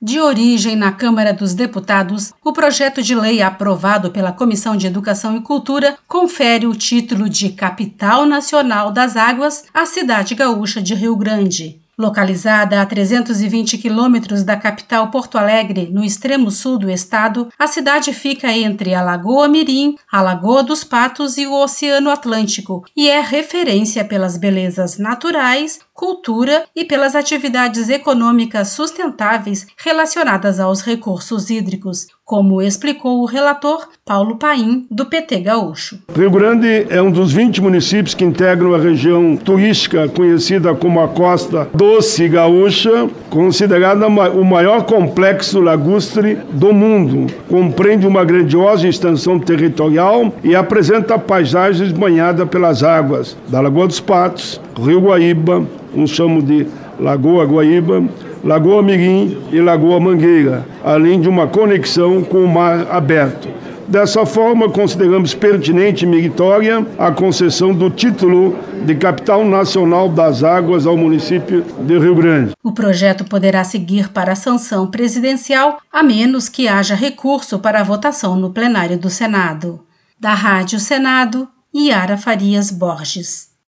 De origem na Câmara dos Deputados, o projeto de lei aprovado pela Comissão de Educação e Cultura confere o título de Capital Nacional das Águas à cidade gaúcha de Rio Grande. Localizada a 320 quilômetros da capital Porto Alegre, no extremo sul do estado, a cidade fica entre a Lagoa Mirim, a Lagoa dos Patos e o Oceano Atlântico e é referência pelas belezas naturais, cultura e pelas atividades econômicas sustentáveis relacionadas aos recursos hídricos, como explicou o relator Paulo Paim, do PT Gaúcho. Rio Grande é um dos 20 municípios que integram a região turística conhecida como a Costa Doce Gaúcha, considerada o maior complexo lagustre do mundo. Compreende uma grandiosa extensão territorial e apresenta paisagens banhadas pelas águas da Lagoa dos Patos, Rio Guaíba, uns chamam de Lagoa Guaíba, Lagoa Mirim e Lagoa Mangueira, além de uma conexão com o mar aberto. Dessa forma, consideramos pertinente e meritória a concessão do título de Capital Nacional das Águas ao município de Rio Grande. O projeto poderá seguir para a sanção presidencial, a menos que haja recurso para a votação no plenário do Senado. Da Rádio Senado, Yara Farias Borges.